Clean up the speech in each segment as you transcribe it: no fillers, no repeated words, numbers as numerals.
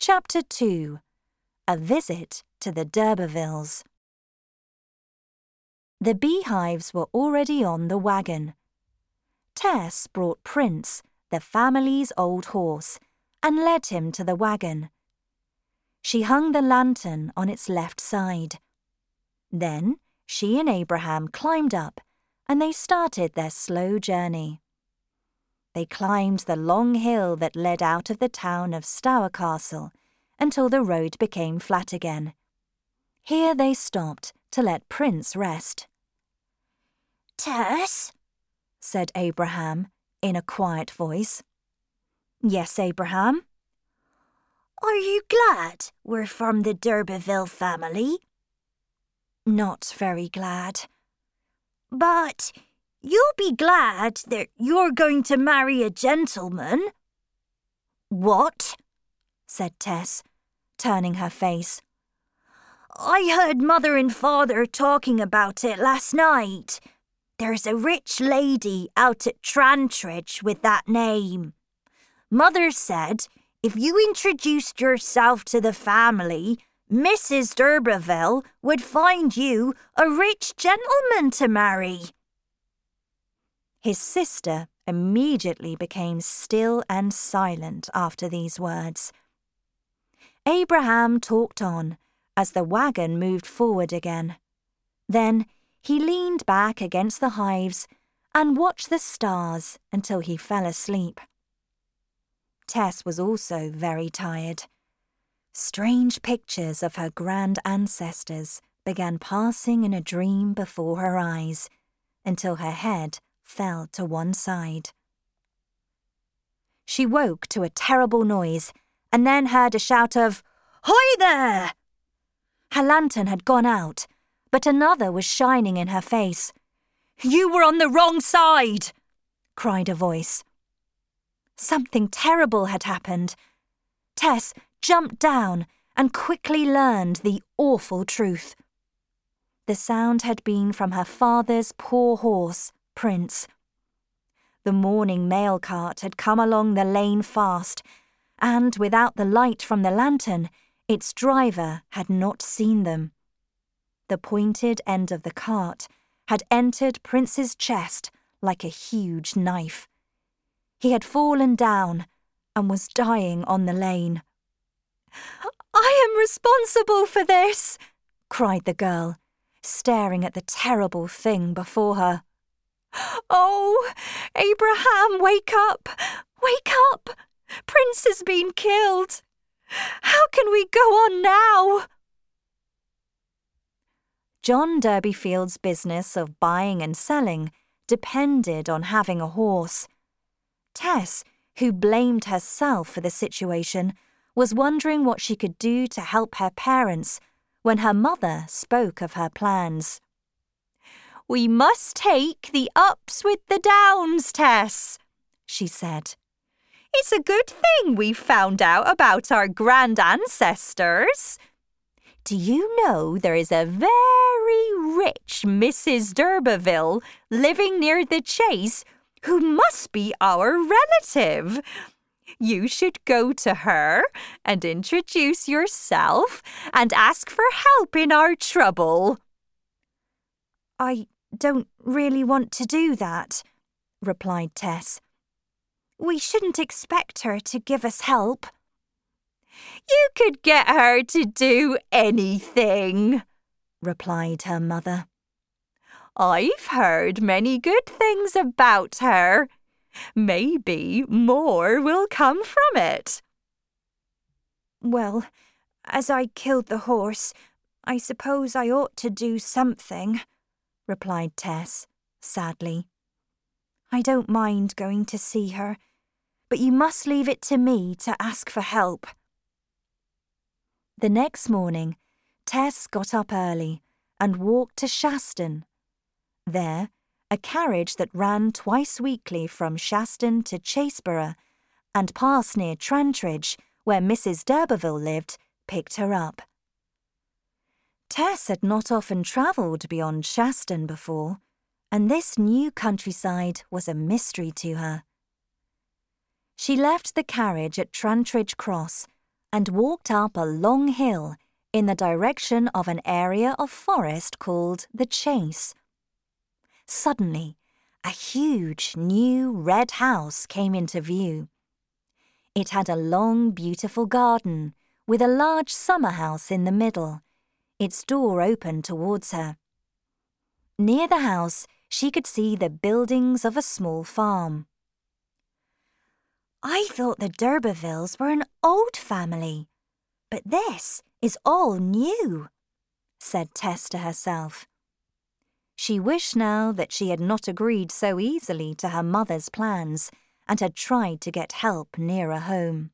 Chapter 2. A Visit to the d'Urbervilles. The beehives were already on the wagon. Tess brought Prince, the family's old horse, and led him to the wagon. She hung the lantern on its left side. Then she and Abraham climbed up, and they started their slow journey. They climbed the long hill that led out of the town of Stour Castle until the road became flat again. Here they stopped to let Prince rest. "Tess," said Abraham in a quiet voice. "Yes, Abraham." "Are you glad we're from the d'Urberville family?" "Not very glad." "But you'll be glad that you're going to marry a gentleman." "What?" said Tess, turning her face. "I heard Mother and Father talking about it last night. There's a rich lady out at Trantridge with that name. Mother said if you introduced yourself to the family, Mrs. d'Urberville would find you a rich gentleman to marry." His sister immediately became still and silent after these words. Abraham talked on as the wagon moved forward again. Then he leaned back against the hives and watched the stars until he fell asleep. Tess was also very tired. Strange pictures of her grand ancestors began passing in a dream before her eyes until her head fell to one side. She woke to a terrible noise and then heard a shout of, "Hi there!" Her lantern had gone out, but another was shining in her face. "You were on the wrong side!" cried a voice. Something terrible had happened. Tess jumped down and quickly learned the awful truth. The sound had been from her father's poor horse, Prince. The morning mail cart had come along the lane fast, and without the light from the lantern, its driver had not seen them. The pointed end of the cart had entered Prince's chest like a huge knife. He had fallen down and was dying on the lane. "I am responsible for this," cried the girl, staring at the terrible thing before her. "Oh, Abraham, wake up! Wake up! Prince has been killed! How can we go on now?" John Durbeyfield's business of buying and selling depended on having a horse. Tess, who blamed herself for the situation, was wondering what she could do to help her parents when her mother spoke of her plans. "We must take the ups with the downs, Tess," she said. "It's a good thing we found out about our grand ancestors. Do you know there is a very rich Mrs. d'Urberville living near the Chase who must be our relative? You should go to her and introduce yourself and ask for help in our trouble." "I don't really want to do that," replied Tess. "We shouldn't expect her to give us help." "You could get her to do anything," replied her mother. "I've heard many good things about her. Maybe more will come from it." "Well, as I killed the horse, I suppose I ought to do something," replied Tess, sadly. "I don't mind going to see her, but you must leave it to me to ask for help." The next morning, Tess got up early and walked to Shaston. There, a carriage that ran twice weekly from Shaston to Chaseborough and passed near Trantridge, where Mrs. d'Urberville lived, picked her up. Tess had not often travelled beyond Shaston before, and this new countryside was a mystery to her. She left the carriage at Trantridge Cross and walked up a long hill in the direction of an area of forest called the Chase. Suddenly, a huge new red house came into view. It had a long, beautiful garden with a large summer house in the middle, its door open towards her. Near the house, she could see the buildings of a small farm. I thought the d'Urbervilles were an old family, but this is all new, said Tess to herself. She wished now that she had not agreed so easily to her mother's plans and had tried to get help nearer home.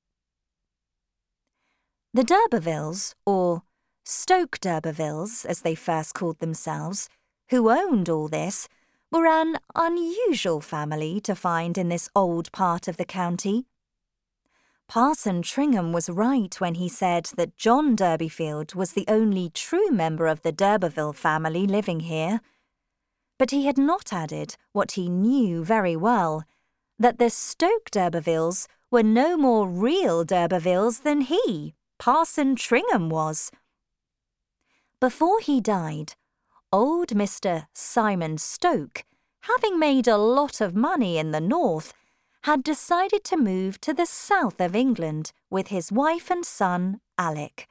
The d'Urbervilles, or Stoke d'Urbervilles as they first called themselves, who owned all this, were an unusual family to find in this old part of the county. Parson Tringham was right when he said that John Durbeyfield was the only true member of the d'Urberville family living here. But he had not added what he knew very well, that the Stoke d'Urbervilles were no more real d'Urbervilles than he, Parson Tringham, was. Before he died, old Mr. Simon Stoke, having made a lot of money in the north, had decided to move to the south of England with his wife and son, Alec.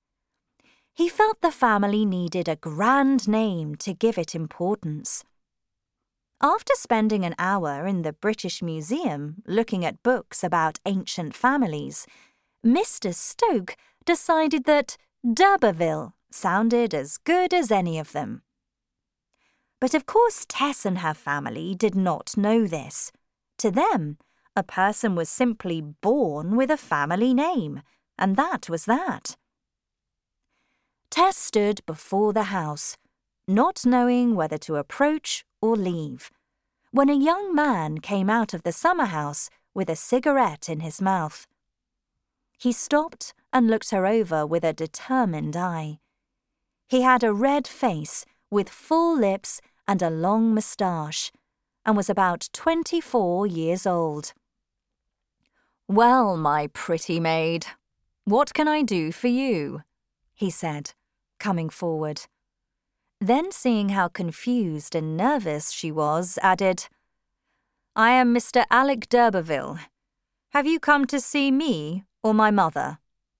He felt the family needed a grand name to give it importance. After spending an hour in the British Museum looking at books about ancient families, Mr. Stoke decided that d'Urberville sounded as good as any of them. But of course Tess and her family did not know this. To them, a person was simply born with a family name, and that was that. Tess stood before the house, not knowing whether to approach or leave, when a young man came out of the summer house with a cigarette in his mouth. He stopped and looked her over with a determined eye. He had a red face with full lips and a long moustache, and was about 24 years old. "Well, my pretty maid, what can I do for you?" he said, coming forward. Then, seeing how confused and nervous she was, added, "I am Mr. Alec d'Urberville. Have you come to see me or my mother?"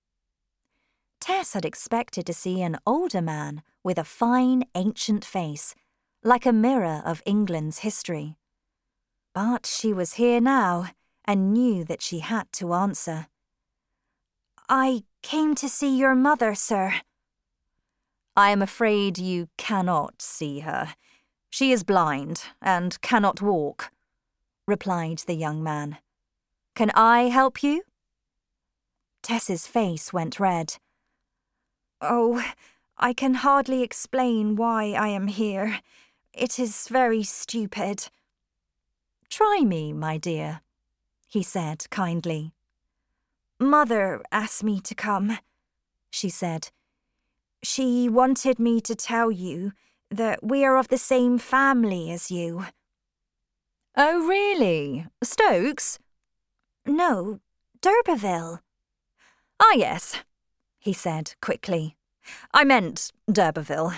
Tess had expected to see an older man with a fine, ancient face, like a mirror of England's history. But she was here now and knew that she had to answer. "I came to see your mother, sir." "I am afraid you cannot see her. She is blind and cannot walk," replied the young man. "Can I help you?" Tess's face went red. "Oh, I can hardly explain why I am here. It is very stupid." "Try me, my dear," he said kindly. "Mother asked me to come," she said. "She wanted me to tell you that we are of the same family as you." "Oh, really? Stokes?" "No, d'Urberville." "Ah, yes," he said quickly. "I meant d'Urberville."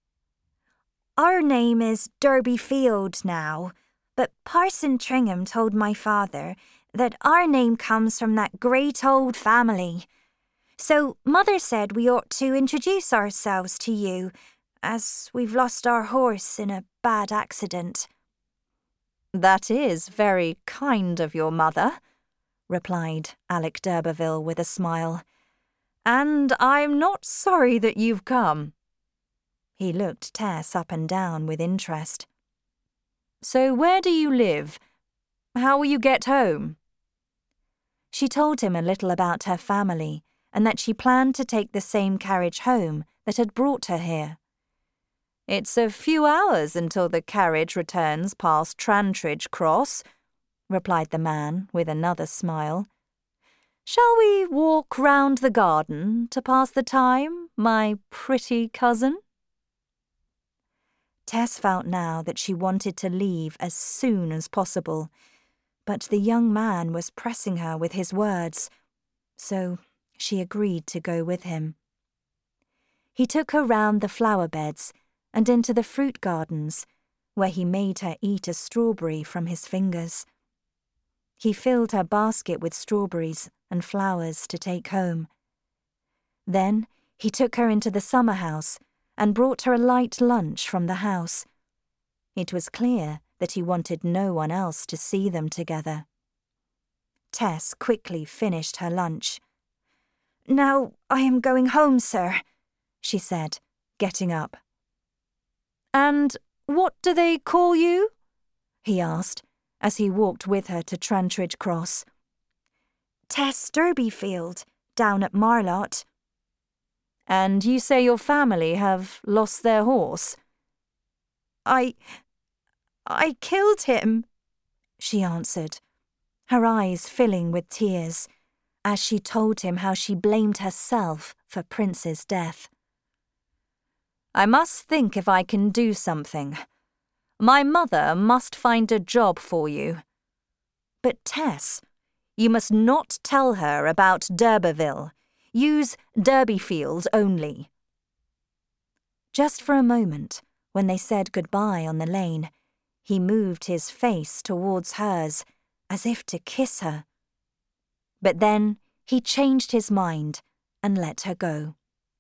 "Our name is Durbeyfield now, but Parson Tringham told my father that our name comes from that great old family. So Mother said we ought to introduce ourselves to you, as we've lost our horse in a bad accident." "That is very kind of your mother," replied Alec d'Urberville with a smile. "And I'm not sorry that you've come." He looked Tess up and down with interest. "So where do you live? How will you get home?" She told him a little about her family and that she planned to take the same carriage home that had brought her here. "It's a few hours until the carriage returns past Trantridge Cross," replied the man with another smile. "Shall we walk round the garden to pass the time, my pretty cousin?" Tess felt now that she wanted to leave as soon as possible, but the young man was pressing her with his words, so She agreed to go with him. He took her round the flower beds and into the fruit gardens, where he made her eat a strawberry from his fingers. He filled her basket with strawberries and flowers to take home. Then he took her into the summer house and brought her a light lunch from the house. It was clear that he wanted no one else to see them together. Tess quickly finished her lunch. "Now I am going home, sir," she said, getting up. "And what do they call you?" he asked, as he walked with her to Trantridge Cross. "Tess Durbeyfield, down at Marlott." "And you say your family have lost their horse?" I killed him," she answered, her eyes filling with tears, as she told him how she blamed herself for Prince's death. "I must think if I can do something. My mother must find a job for you. But Tess, you must not tell her about d'Urberville. Use Durbeyfield only." Just for a moment, when they said goodbye on the lane, he moved his face towards hers, as if to kiss her. But then he changed his mind and let her go.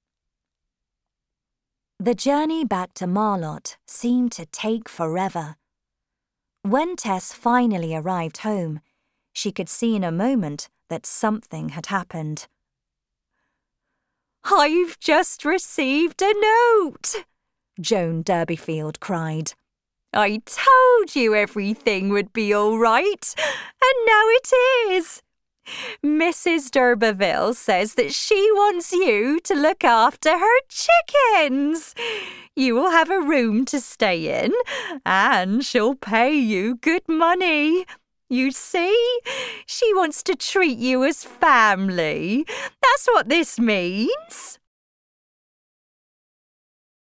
The journey back to Marlott seemed to take forever. When Tess finally arrived home, she could see in a moment that something had happened. "I've just received a note," Joan Durbeyfield cried. "I told you everything would be all right, and now it is. Mrs. d'Urberville says that she wants you to look after her chickens. You will have a room to stay in, and she'll pay you good money. You see, she wants to treat you as family. That's what this means."